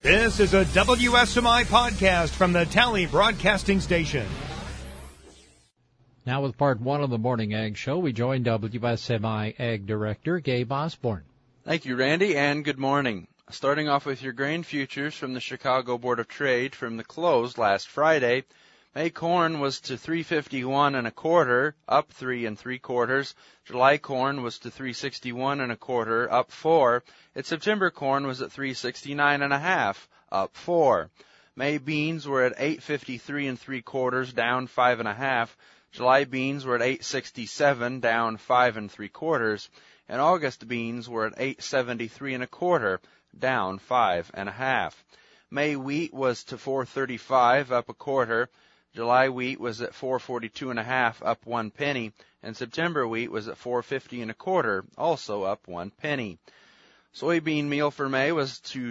This is a WSMI podcast from the Tally Broadcasting Station. Now with part one of the Morning Ag Show, we join WSMI Ag Director Gabe Osborne. Thank you, Randy, and good morning. Starting off with your grain futures from the Chicago Board of Trade from the close last Friday. May corn was to 351 1/4, up 3 3/4. July corn was to 361 1/4, up 4. Its September corn was at 369 1/2, up 4. May beans were at 853 3/4, down 5 1/2. July beans were at 867, down 5 3/4. And August beans were at 873 1/4, down 5 1/2. May wheat was to 435, up 1/4. July wheat was at 442 1/2, up 1 penny, and September wheat was at 450 1/4, also up 1 penny. Soybean meal for May was to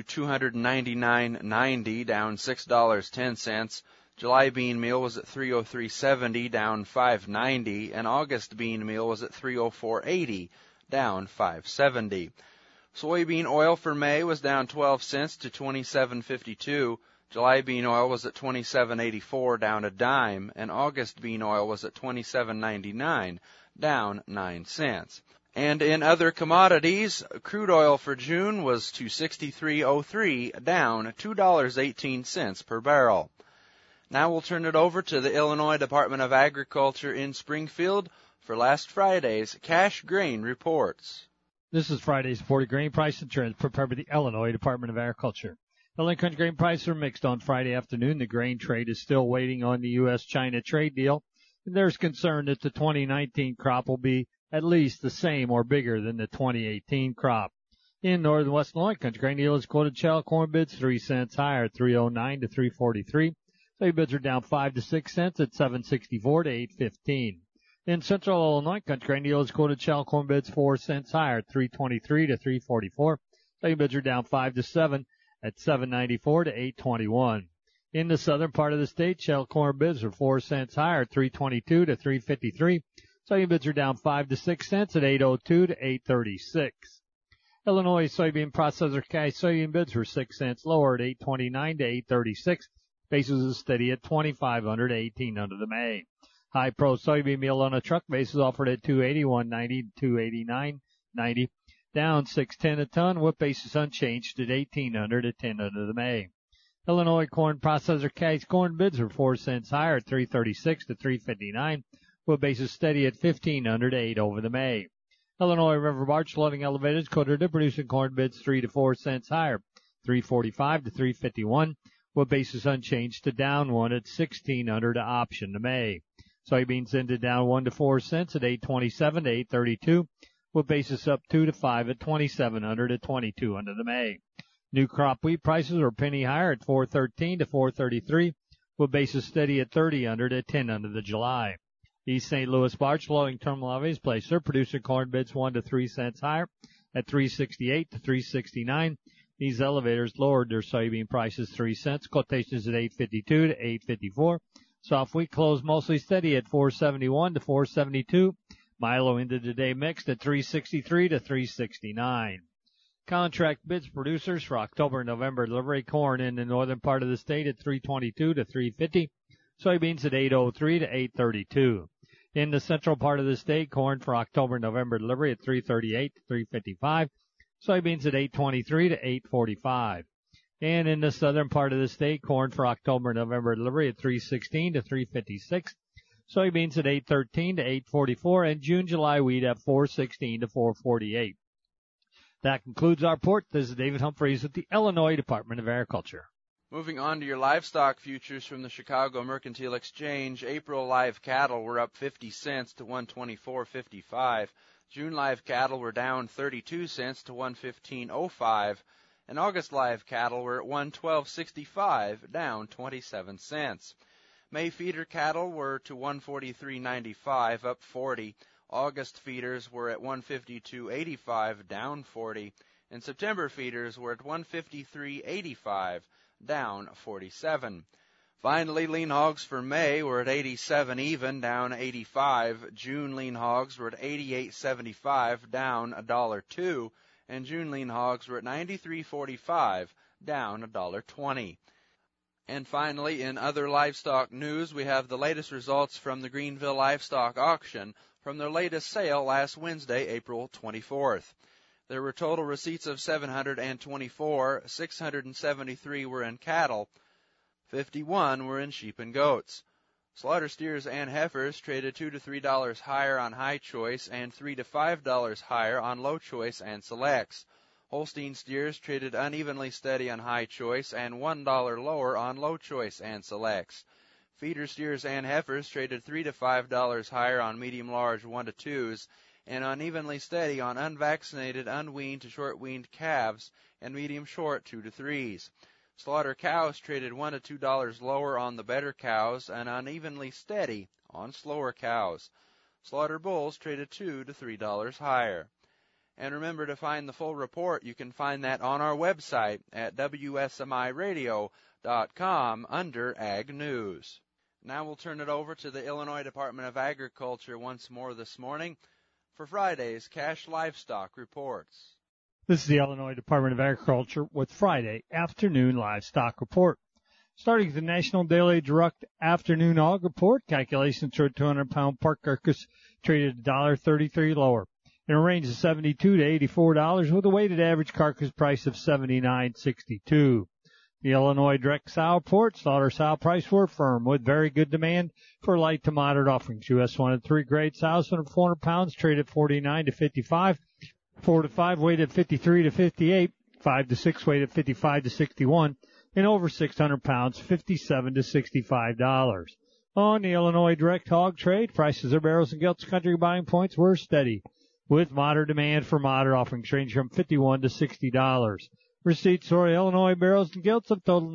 299.90, down $6.10. July bean meal was at 303.70, down 5.90, and August bean meal was at 304.80, down 5.70. Soybean oil for May was down 12 cents to 27.52. July bean oil was at 27.84, down a dime, and August bean oil was at 27.99, down 9 cents. And in other commodities, crude oil for June was to 63.03, down $2.18 per barrel. Now we'll turn it over to the Illinois Department of Agriculture in Springfield for last Friday's cash grain reports. This is Friday's reported grain price and trends prepared by the Illinois Department of Agriculture. Illinois country grain prices are mixed on Friday afternoon. The grain trade is still waiting on the U.S.-China trade deal, and there's concern that the 2019 crop will be at least the same or bigger than the 2018 crop. In northern West Illinois, country grain dealers quoted shell corn bids 3 cents higher, 309 to 343. Soy bids are down 5 to 6 cents at 764 to 815. In central Illinois, country grain dealers quoted shell corn bids 4 cents higher, 323 to 344. Soy bids are down 5 to 7 at 794 to 821. In the southern part of the state, shell corn bids are 4 cents higher, 322 to 353. Soybean bids are down 5 to 6 cents at 802 to 836. Illinois soybean processor cash soybean bids were 6 cents lower at 829 to 836. Basis is steady at 2,500 to 1,800 the May. High pro soybean meal on a truck basis offered at 281.90 to 289.90. Down 6.10 a ton, with basis unchanged at 1,800 to 1,000 the May. Illinois corn processor cash corn bids are 4 cents higher at 336 to 359, with basis steady at 1,500 to 8 over the May. Illinois River Barge loading elevators quoted to producing corn bids 3 to 4 cents higher, 345 to 351, with basis unchanged to down 1 at 1,600 to option to May. Soybeans ended down 1 to 4 cents at 827 to 832. with basis up 2 to 5 at 2,700 to 2,200 the May. New crop wheat prices are a penny higher at 413 to 433, with basis steady at 3,000 at 1,000 the July. East St. Louis barge loading terminal levies placer producer corn bids 1 to 3 cents higher at 368 to 369. These elevators lowered their soybean prices 3 cents. Quotations at 852 to 854. Soft wheat closed mostly steady at 471 to 472. Milo ended the day mixed at 363 to 369. Contract bids producers for October and November delivery: corn in the northern part of the state at 322 to 350. Soybeans at 803 to 832. In the central part of the state, corn for October and November delivery at 338 to 355. Soybeans at 823 to 845. And in the southern part of the state, corn for October and November delivery at 316 to 356. Soybeans at 813 to 844, and June-July wheat at 416 to 448. That concludes our report. This is David Humphreys with the Illinois Department of Agriculture. Moving on to your livestock futures from the Chicago Mercantile Exchange. April live cattle were up 50 cents to 124.55. June live cattle were down 32 cents to 115.05. And August live cattle were at 112.65, down 27 cents. May feeder cattle were to 143.95, up 40. August feeders were at 152.85, down 40. And September feeders were at 153.85, down 47. Finally, lean hogs for May were at 87 even, down 85. June lean hogs were at 88.75, down $1.02. And June lean hogs were at 93.45, down $1.20. And finally, in other livestock news, we have the latest results from the Greenville Livestock Auction from their latest sale last Wednesday, April 24th. There were total receipts of 724, 673 were in cattle, 51 were in sheep and goats. Slaughter steers and heifers traded $2 to $3 higher on high choice and $3 to $5 higher on low choice and selects. Holstein steers traded unevenly steady on high choice and $1 lower on low choice and selects. Feeder steers and heifers traded $3 to $5 higher on medium large 1 to 2s and unevenly steady on unvaccinated, unweaned to short-weaned calves and medium short 2 to 3s. Slaughter cows traded $1 to $2 lower on the better cows and unevenly steady on slower cows. Slaughter bulls traded $2 to $3 higher. And remember, to find the full report, you can find that on our website at WSMIRadio.com under Ag News. Now we'll turn it over to the Illinois Department of Agriculture once more this morning for Friday's Cash Livestock Reports. This is the Illinois Department of Agriculture with Friday Afternoon Livestock Report. Starting with the National Daily Direct Afternoon Hog Report, calculations for a 200-pound pork carcass traded $1.33 lower, in a range of $72 to $84, with a weighted average carcass price of $79.62. The Illinois Direct Sow Report, slaughter sow price were firm, with very good demand for light to moderate offerings. U.S. 1 and 3 grade sows under 400 pounds traded $49 to $55, 4 to 5 weighted $53 to $58, 5 to 6 weighted $55 to $61, and over 600 pounds $57 to $65. On the Illinois Direct Hog Trade, prices of barrels and gilts country buying points were steady, with moderate demand for moderate offerings ranging from $51 to $60. Receipts for Illinois barrels and gilts have totaled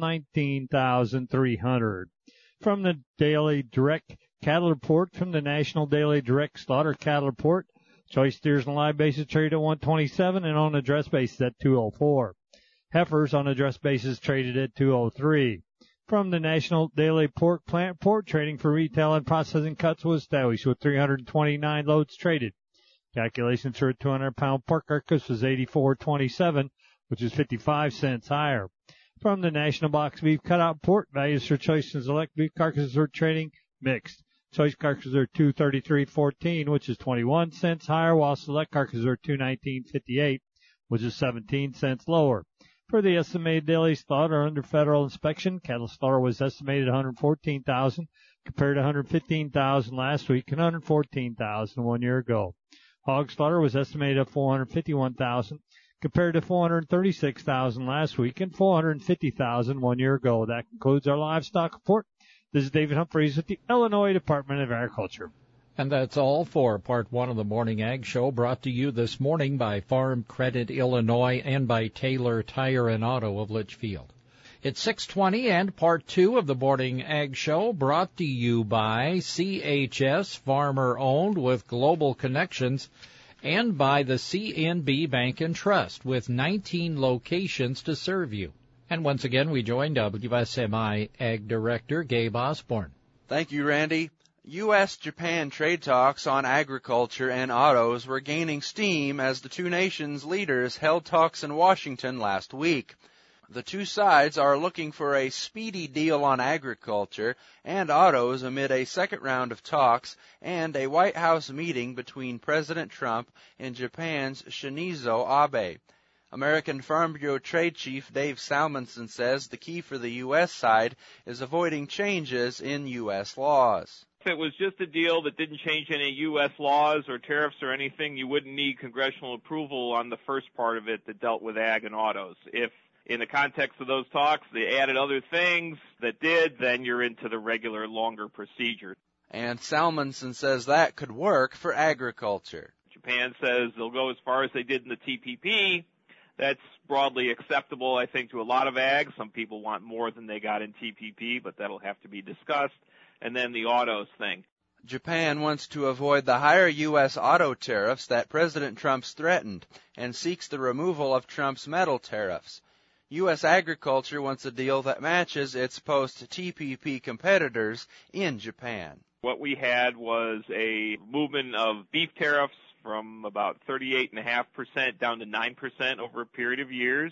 $19,300. From the Daily Direct Cattle Report, from the National Daily Direct Slaughter Cattle Report, choice steers on live basis traded at 127 and on a dress basis at 204. Heifers on a dress basis traded at 203. From the National Daily Pork Plant Report, trading for retail and processing cuts was established with 329 loads traded. Calculations for a 200-pound pork carcass was $84.27, which is 55 cents higher. From the National Box Beef Cutout Report, values for choice and select beef carcasses are trading mixed. Choice carcasses are $233.14, which is 21 cents higher, while select carcasses are $219.58, which is 17 cents lower. For the estimated daily slaughter under federal inspection, cattle slaughter was estimated at 114,000 compared to 115,000 last week and 114,000 1 year ago. Hog slaughter was estimated at 451,000 compared to 436,000 last week and 450,000 1 year ago. That concludes our livestock report. This is David Humphreys with the Illinois Department of Agriculture. And that's all for Part 1 of the Morning Ag Show, brought to you this morning by Farm Credit Illinois and by Taylor Tire and Auto of Litchfield. It's 6:20 and Part 2 of the Morning Ag Show, brought to you by CHS, farmer-owned with global connections, and by the CNB Bank and Trust, with 19 locations to serve you. And once again, we join WSMI Ag Director Gabe Osborne. Thank you, Randy. U.S.-Japan trade talks on agriculture and autos were gaining steam as the two nations' leaders held talks in Washington last week. The two sides are looking for a speedy deal on agriculture and autos amid a second round of talks and a White House meeting between President Trump and Japan's Shinzo Abe. American Farm Bureau Trade Chief Dave Salmonson says the key for the U.S. side is avoiding changes in U.S. laws. If it was just a deal that didn't change any U.S. laws or tariffs or anything, you wouldn't need congressional approval on the first part of it that dealt with ag and autos. If in the context of those talks they added other things that did, then you're into the regular longer procedure. And Salmonson says that could work for agriculture. Japan says they'll go as far as they did in the TPP. That's broadly acceptable, I think, to a lot of ag. Some people want more than they got in TPP, but that'll have to be discussed. And then the autos thing. Japan wants to avoid the higher U.S. auto tariffs that President Trump's threatened and seeks the removal of Trump's metal tariffs. U.S. agriculture wants a deal that matches its post-TPP competitors in Japan. What we had was a movement of beef tariffs from about 38.5% down to 9% over a period of years.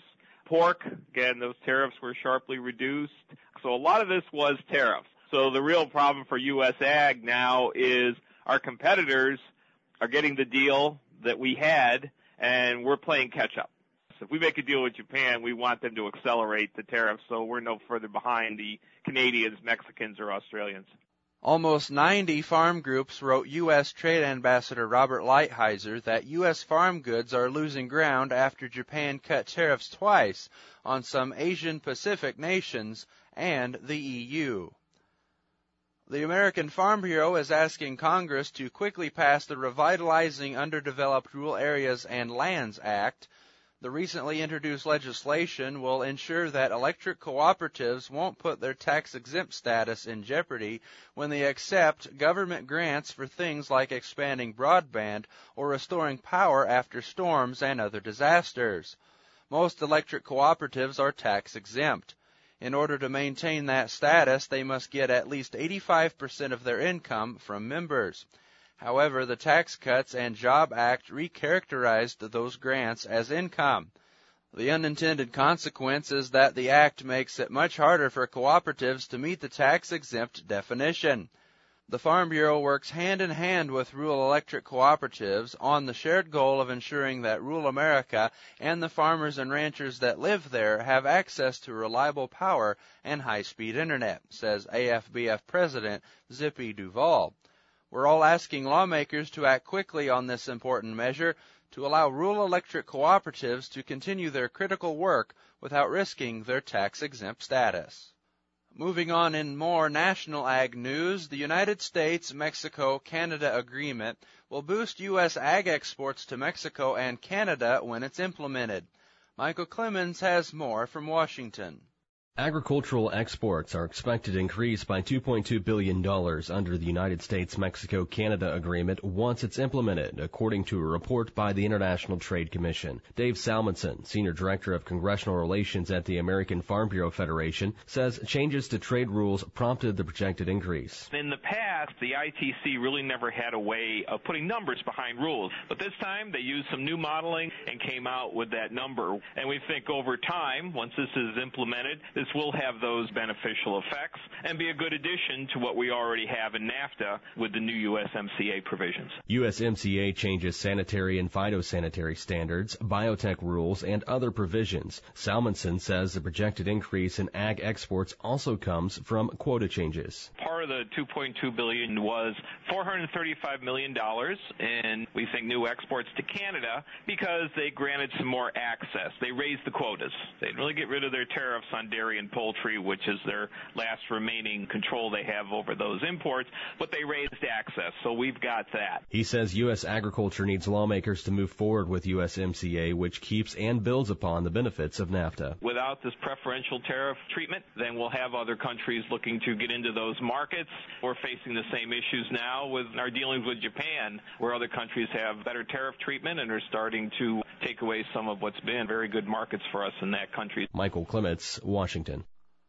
pork, again, those tariffs were sharply reduced. So a lot of this was tariffs. So the real problem for U.S. ag now is our competitors are getting the deal that we had, and we're playing catch-up. So if we make a deal with Japan, we want them to accelerate the tariffs so we're no further behind the Canadians, Mexicans, or Australians. Almost 90 farm groups wrote U.S. Trade Ambassador Robert Lighthizer that U.S. farm goods are losing ground after Japan cut tariffs twice on some Asian Pacific nations and the EU. The American Farm Bureau is asking Congress to quickly pass the Revitalizing Underdeveloped Rural Areas and Lands Act. The recently introduced legislation will ensure that electric cooperatives won't put their tax-exempt status in jeopardy when they accept government grants for things like expanding broadband or restoring power after storms and other disasters. Most electric cooperatives are tax-exempt. In order to maintain that status, they must get at least 85% of their income from members. However, the Tax Cuts and Jobs Act recharacterized those grants as income. The unintended consequence is that the act makes it much harder for cooperatives to meet the tax-exempt definition. The Farm Bureau works hand-in-hand with rural electric cooperatives on the shared goal of ensuring that rural America and the farmers and ranchers that live there have access to reliable power and high-speed internet, says AFBF President Zippy Duvall. We're all asking lawmakers to act quickly on this important measure to allow rural electric cooperatives to continue their critical work without risking their tax-exempt status. Moving on in more national ag news, the United States-Mexico-Canada agreement will boost U.S. ag exports to Mexico and Canada when it's implemented. Michael Clemens has more from Washington. Agricultural exports are expected to increase by $2.2 billion under the United States-Mexico-Canada agreement once it's implemented, according to a report by the International Trade Commission. Dave Salmonson, Senior Director of Congressional Relations at the American Farm Bureau Federation, says changes to trade rules prompted the projected increase. In the past, the ITC really never had a way of putting numbers behind rules, but this time they used some new modeling and came out with that number. And we think over time, once this is implemented, this will have those beneficial effects and be a good addition to what we already have in NAFTA with the new USMCA provisions. USMCA changes sanitary and phytosanitary standards, biotech rules, and other provisions. Salmonson says the projected increase in ag exports also comes from quota changes. Part of the $2.2 billion was $435 million in, we think, new exports to Canada because they granted some more access. They raised the quotas. They didn't really get rid of their tariffs on dairy and poultry, which is their last remaining control they have over those imports, but they raised access, so we've got that. He says U.S. agriculture needs lawmakers to move forward with USMCA, which keeps and builds upon the benefits of NAFTA. Without this preferential tariff treatment, then we'll have other countries looking to get into those markets. We're facing the same issues now with our dealings with Japan, where other countries have better tariff treatment and are starting to take away some of what's been very good markets for us in that country. Michael Clements, Washington.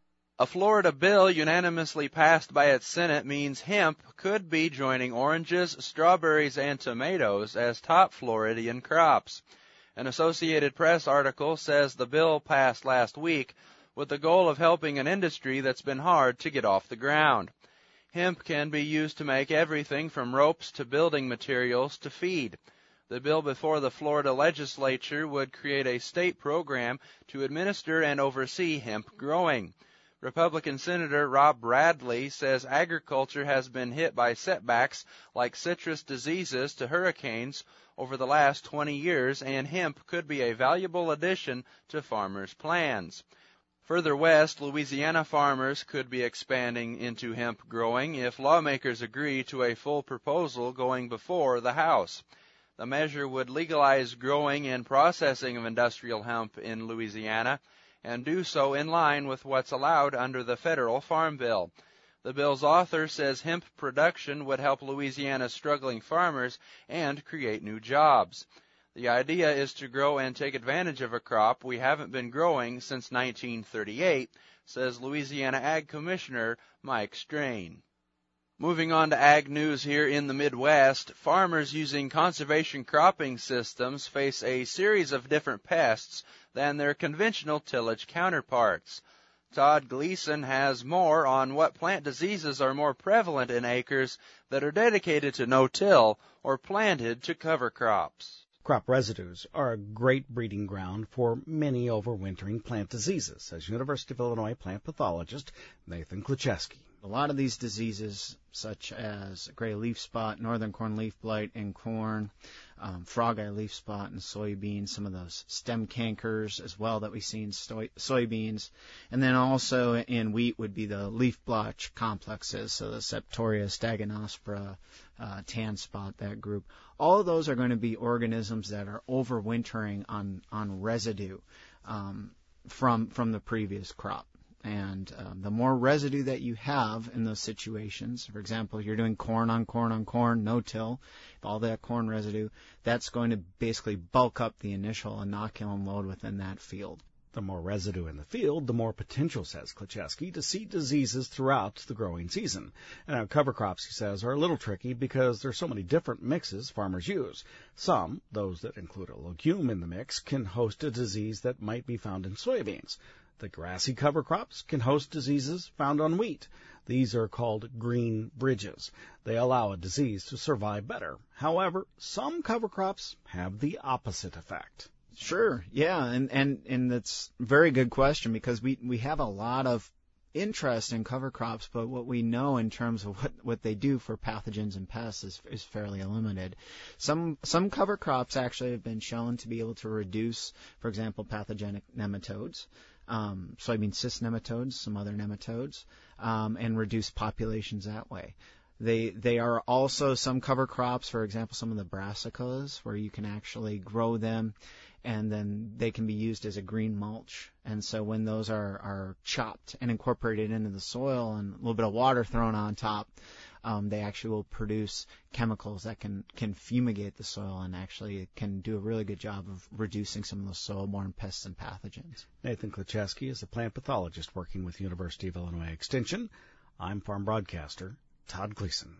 A Florida bill unanimously passed by its Senate means hemp could be joining oranges, strawberries, and tomatoes as top Floridian crops. An Associated Press article says the bill passed last week with the goal of helping an industry that's been hard to get off the ground. Hemp can be used to make everything from ropes to building materials to feed. The bill before the Florida legislature would create a state program to administer and oversee hemp growing. Republican Senator Rob Bradley says agriculture has been hit by setbacks like citrus diseases to hurricanes over the last 20 years, and hemp could be a valuable addition to farmers' plans. Further west, Louisiana farmers could be expanding into hemp growing if lawmakers agree to a full proposal going before the House. The measure would legalize growing and processing of industrial hemp in Louisiana and do so in line with what's allowed under the federal Farm Bill. The bill's author says hemp production would help Louisiana's struggling farmers and create new jobs. The idea is to grow and take advantage of a crop we haven't been growing since 1938, says Louisiana Ag Commissioner Mike Strain. Moving on to ag news here in the Midwest, farmers using conservation cropping systems face a series of different pests than their conventional tillage counterparts. Todd Gleason has more on what plant diseases are more prevalent in acres that are dedicated to no-till or planted to cover crops. Crop residues are a great breeding ground for many overwintering plant diseases, says University of Illinois plant pathologist Nathan Kluczewski. A lot of these diseases, such as gray leaf spot, northern corn leaf blight in corn, frog eye leaf spot in soybeans, some of those stem cankers as well that we see in soybeans, and then also in wheat would be the leaf blotch complexes, so the Septoria, Staganospora, tan spot, that group. All of those are going to be organisms that are overwintering on residue from the previous crop. And the more residue that you have in those situations, for example, you're doing corn on corn on corn, no-till, all that corn residue, that's going to basically bulk up the initial inoculum load within that field. The more residue in the field, the more potential, says Kluczewski, to see diseases throughout the growing season. And now cover crops, he says, are a little tricky because there's so many different mixes farmers use. Some, those that include a legume in the mix, can host a disease that might be found in soybeans. The grassy cover crops can host diseases found on wheat. These are called green bridges. They allow a disease to survive better. However, some cover crops have the opposite effect. Sure, yeah, and that's a very good question because we have a lot of interest in cover crops, but what we know in terms of what they do for pathogens and pests is fairly limited. Some cover crops actually have been shown to be able to reduce, for example, pathogenic nematodes, soybean cyst nematodes, some other nematodes, and reduce populations that way. They are also some cover crops, for example, some of the brassicas, where you can actually grow them, and then they can be used as a green mulch. And so when those are chopped and incorporated into the soil and a little bit of water thrown on top, they actually will produce chemicals that can fumigate the soil and actually can do a really good job of reducing some of those soil-borne pests and pathogens. Nathan Kluczewski is a plant pathologist working with University of Illinois Extension. I'm farm broadcaster Todd Gleason.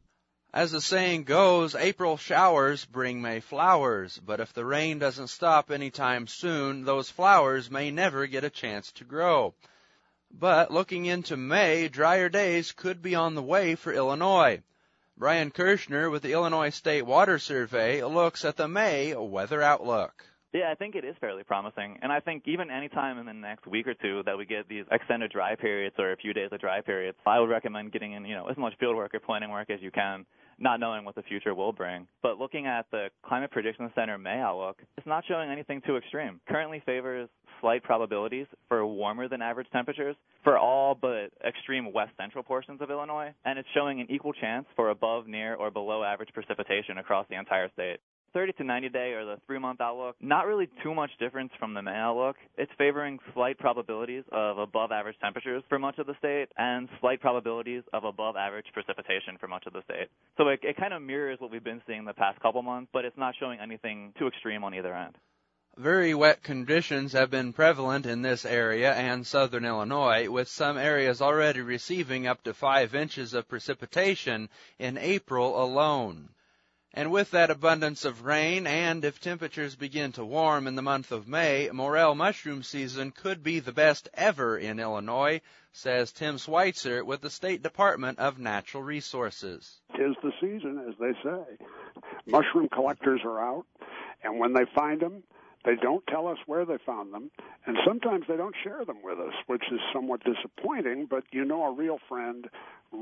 As the saying goes, April showers bring May flowers, but if the rain doesn't stop anytime soon, those flowers may never get a chance to grow. But looking into May, drier days could be on the way for Illinois. Brian Kirshner with the Illinois State Water Survey looks at the May weather outlook. Yeah, I think it is fairly promising. And I think even any time in the next week or two that we get these extended dry periods or a few days of dry periods, I would recommend getting in, as much field work or planning work as you can, not knowing what the future will bring. But looking at the Climate Prediction Center May outlook, it's not showing anything too extreme. Currently favors slight probabilities for warmer than average temperatures for all but extreme west central portions of Illinois, and it's showing an equal chance for above, near, or below average precipitation across the entire state. 30 to 90 day or the 3-month outlook, not really too much difference from the May outlook. It's favoring slight probabilities of above average temperatures for much of the state and slight probabilities of above average precipitation for much of the state. So it kind of mirrors what we've been seeing the past couple months, but it's not showing anything too extreme on either end. Very wet conditions have been prevalent in this area and southern Illinois, with some areas already receiving up to 5 inches of precipitation in April alone. And with that abundance of rain, and if temperatures begin to warm in the month of May, morel mushroom season could be the best ever in Illinois, says Tim Schweitzer with the State Department of Natural Resources. 'Tis the season, as they say. Mushroom collectors are out, and when they find them, they don't tell us where they found them, and sometimes they don't share them with us, which is somewhat disappointing, but a real friend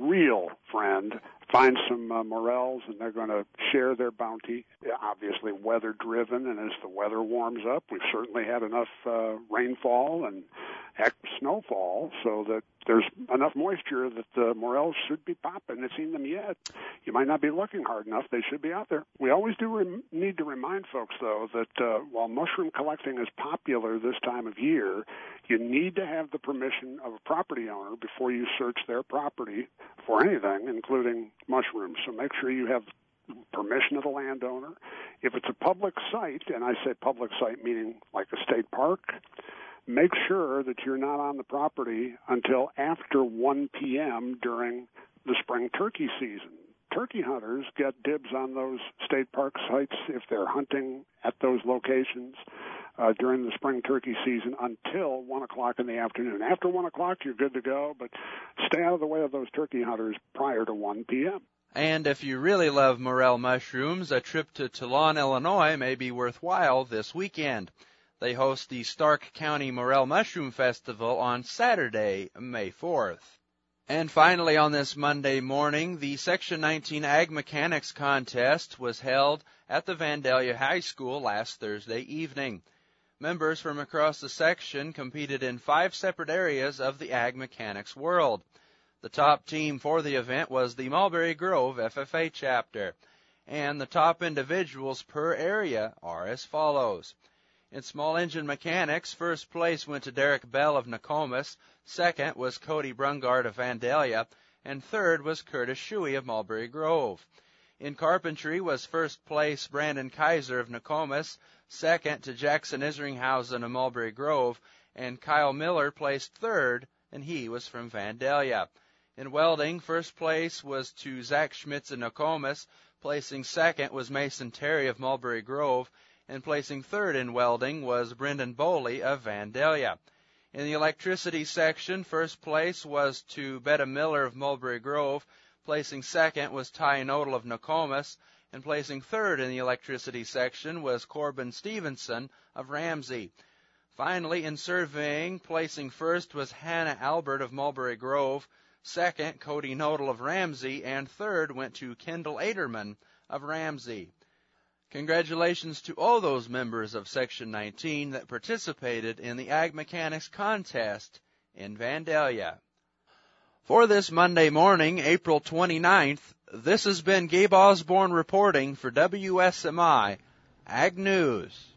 finds some morels, and they're going to share their bounty, obviously weather-driven, and as the weather warms up, we've certainly had enough rainfall and snowfall so that there's enough moisture that the morels should be popping. I've seen them yet. You might not be looking hard enough. They should be out there. We always do need to remind folks, though, that while mushroom collecting is popular this time of year, you need to have the permission of a property owner before you search their property for anything, including mushrooms. So make sure you have permission of the landowner. If it's a public site, and I say public site meaning like a state park, make sure that you're not on the property until after 1 p.m. during the spring turkey season. Turkey hunters get dibs on those state park sites if they're hunting at those locations during the spring turkey season until 1 o'clock in the afternoon. After 1 o'clock, you're good to go, but stay out of the way of those turkey hunters prior to 1 p.m. And if you really love morel mushrooms, a trip to Toulon, Illinois may be worthwhile this weekend. They host the Stark County Morel Mushroom Festival on Saturday, May 4th. And finally, on this Monday morning, the Section 19 Ag Mechanics Contest was held at the Vandalia High School last Thursday evening. Members from across the section competed in 5 separate areas of the ag mechanics world. The top team for the event was the Mulberry Grove FFA chapter, and the top individuals per area are as follows. In small engine mechanics, first place went to Derek Bell of Nokomis, second was Cody Brungard of Vandalia, and third was Curtis Shuey of Mulberry Grove. In carpentry was first place Brandon Kaiser of Nokomis, second to Jackson Isringhausen of Mulberry Grove, and Kyle Miller placed third, and he was from Vandalia. In welding, first place was to Zach Schmitz of Nokomis, placing second was Mason Terry of Mulberry Grove, and placing third in welding was Brendan Boley of Vandalia. In the electricity section, first place was to Betta Miller of Mulberry Grove, placing second was Ty Nodal of Nokomis, and placing third in the electricity section was Corbin Stevenson of Ramsey. Finally, in surveying, placing first was Hannah Albert of Mulberry Grove, second Cody Nodal of Ramsey, and third went to Kendall Aderman of Ramsey. Congratulations to all those members of Section 19 that participated in the Ag Mechanics Contest in Vandalia. For this Monday morning, April 29th, this has been Gabe Osborne reporting for WSMI Ag News.